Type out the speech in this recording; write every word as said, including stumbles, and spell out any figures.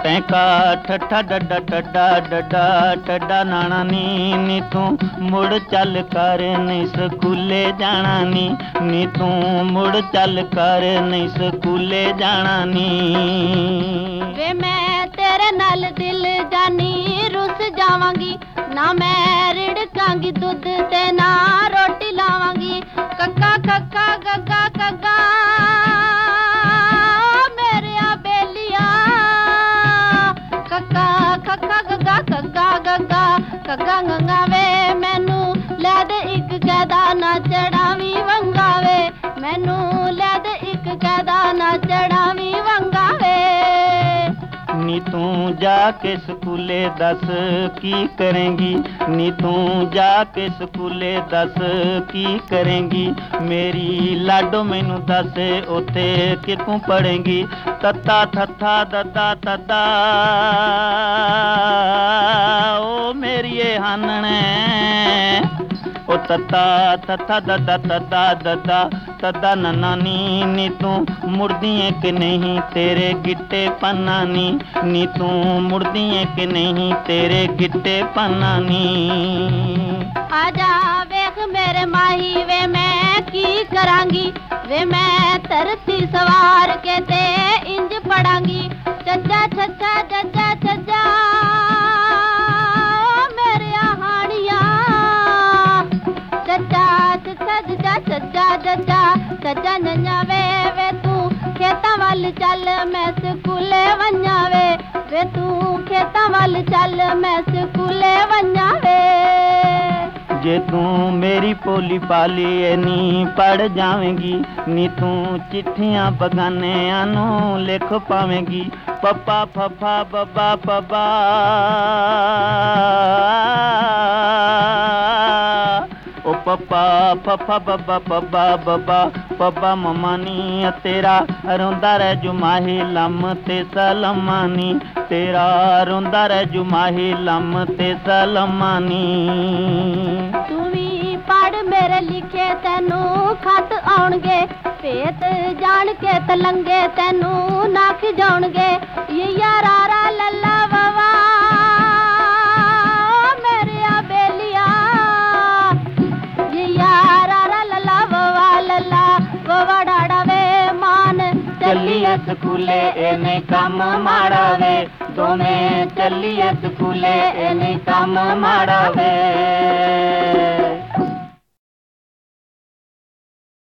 टैंका ठट्ठा डड्डा टड्डा डड्डा टड्डा नाना नी नी तू मुड़ चल कर नहीं स्कूले जाना नी नी तू मुड़ चल कर नहीं स्कूले जाना नी। वे मैं तेरे नाल दिल जानी रुस जावांगी ना मैं रिड़कांगी दुध ते ना रोटी लावांगी। कक्का कक्का गग्गा गग्गा मेरिया बेलिया कक्का कक्का गग्गा कग्गा गग्गा कग्गा गंगा वे मैनू लै दे इक कैदा ना चढ़ावी वंगा वे मैनू लै दे इक कैदा ना चढ़ावी वंगा वे। नी तू जाके स्कूले दस की करेंगी नी तू जाके स्कूले दस की करेंगी मेरी लाडो मैनू दस उते कितों पढ़ेंगी। तत्ता थत्था दद्दा तद्दा ओ मेरिए हानने ओ तत्ता तत्था दद्दा तद्दा दद्दा तद्दा नन्ना नी नी तू मुड़दी है कि नहीं तेरे गिट्टे पन्ना नी नी तू मुड़दी है कि नहीं तेरे गिट्टे पन्ना नी। आजा वेख मेरे माही वे मैं की करांगी वे मैं धरती सवार के ते इंज पढ़ांगी। चचा चचा चचा चचा मेरे हानिया चचा चचा चचा चचा चचा चचा नन्या वे वे तू खेतां वल चल मैं स्कूले वन्या वे वे तू खेतां वल चल मैं स्कूले वन्या वे। जे तू मेरी पोली पाली नी पढ़ जावेंगी नी तू चिट्ठियां बगानियां नू लिख पावेंगी। पप्पा फफा बब्बा पब्बा ओ पप्पा फफा बब्बा पब्बा बब्बा पब्बा मम्मा नी तेरा रोंदा रह जुमाही लम ते सलमा नी तेरा रोंदा रह जुमाही लम ते सलमा नी। तू भी पढ़ मेरे लिखे तेनू खत आउणगे भेत जान के तलंगे तेनू नख जाउणगे। ये यारा लल्ला ववा मेरिया बेलिया ये यारा लल्ला ववा लल्ला ववा डाड़ा वे मान चलिए स्कूले एने कम माड़ा वे दोवें चलिए स्कूले एने कम माड़ा वे।